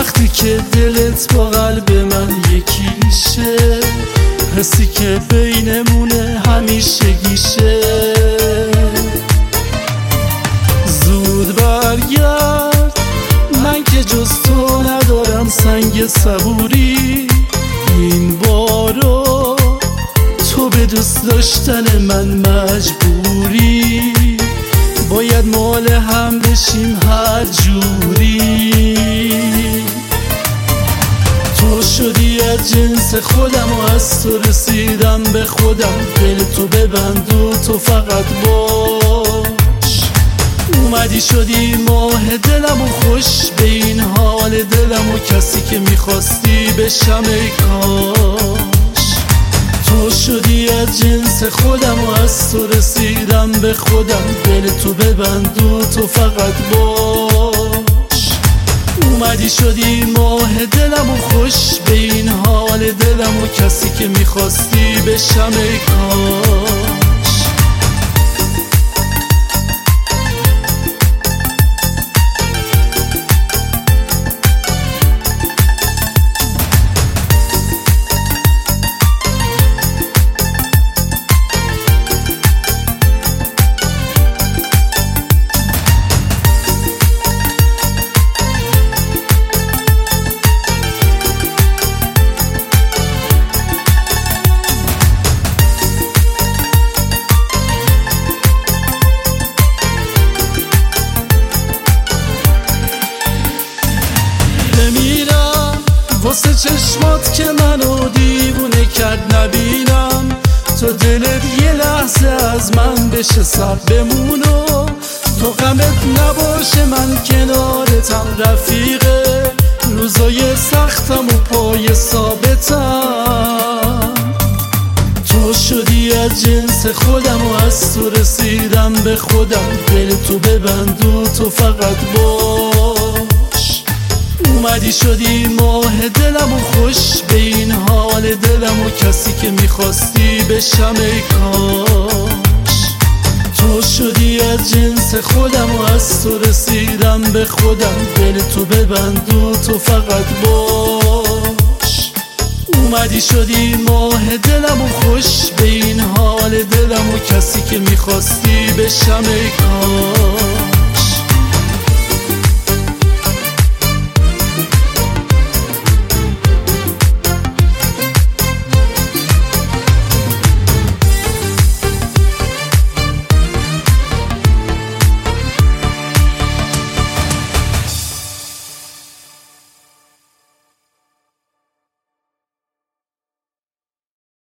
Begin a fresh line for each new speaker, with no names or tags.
وقتی که دلت با قلب من یکیشه، حسی که بینمونه همیشگیشه. زود برگرد، من که جز تو ندارم سنگ صبوری. این بارو تو به دوست داشتن من مجبوری، باید مال هم بشیم هر جوری. تو شدی از جنس خودم و از تو رسیدم به خودم. دل تو ببند و تو فقط باش. اومدی شدی ماه دلم و خوش به این حال دلم و کسی که میخواستی بشم ای کاش. تو شدی از جنس خودم و از تو رسیدم به خودم. دل تو ببند و تو فقط باش. اومدی شدی ماه دلم و خوش به این حال دلم و کسی که میخواستی بشم ای کاش. واسه چشمات که منو دیوونه کرد نبینم، تو دلت یه لحظه از من بشه سر بمونو. تو غمت نباشه من کنارتم رفیقه، روزای سختم و پای ثابتم. تو شدی از جنس خودم و از تو رسیدم به خودم. دل تو ببند و تو فقط باش. اومدی شدی ماه دلم و خوش به این حال دلم و کسی که میخواستی بشم ای کاش. تو شدی از جنس خودم و از تو رسیدم به خودم. دل تو ببند و تو فقط باش. اومدی شدی ماه دلم و خوش به این حال دلم و کسی که میخواستی بشم ای کاش.